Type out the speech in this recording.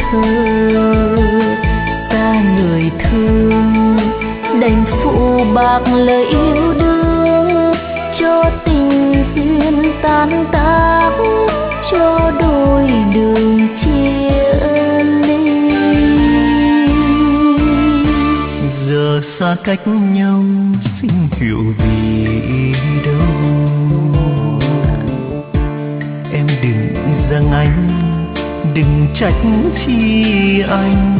thơ. Ta người thương đành phụ bạc lời yêu đương, cho tình duyên tan tác, cho đôi đường chia ly. Giờ xa cách nhau xin hiểu vì đâu, em đừng giận anh, đừng trách chi anh.